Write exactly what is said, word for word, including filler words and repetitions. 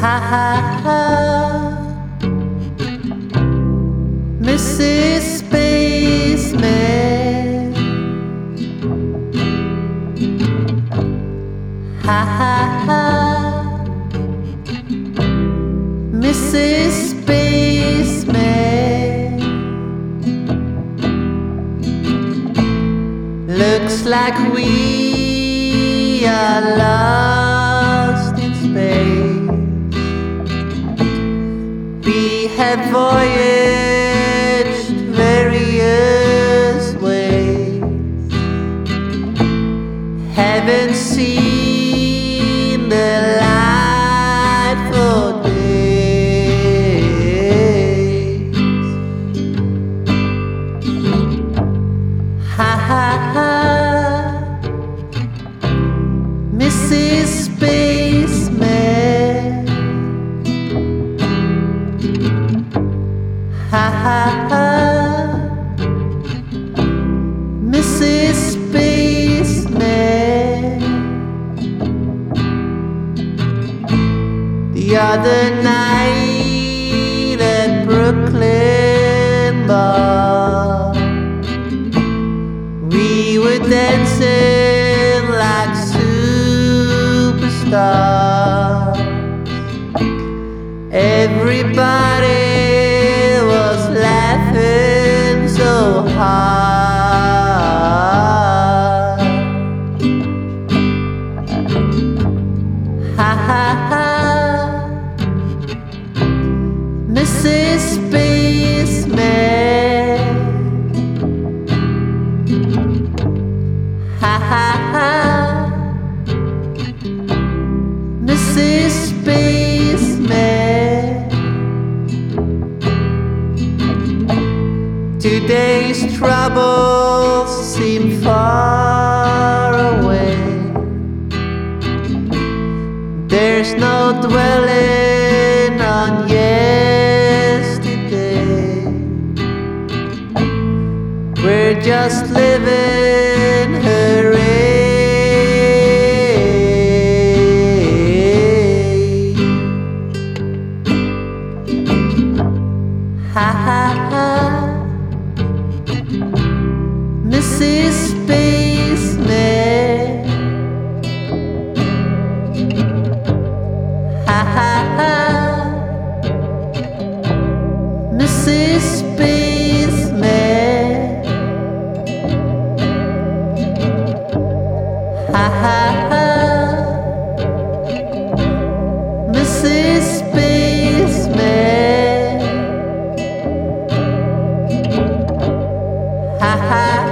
Ha ha ha, Missus Spaceman. Ha ha ha, Missus Spaceman. Looks like we are lost in space. We have voyaged various ways, haven't seen the light for days. Ha ha ha, Missus Spaceman. Ha ha ha, Missus Spaceman. The other night at Brooklyn Bar, we were dancing like superstars. Everybody was laughing so hard. Ha ha ha, Missus Spaceman. Ha ha ha, Missus Spaceman. Today's troubles seem far away. There's no dwelling on yesterday. We're just living hooray. Ha ha ha, Missus Spaceman. Ha ha ha, Missus Spaceman. Ha ha ha, Missus Spaceman. Ha ha.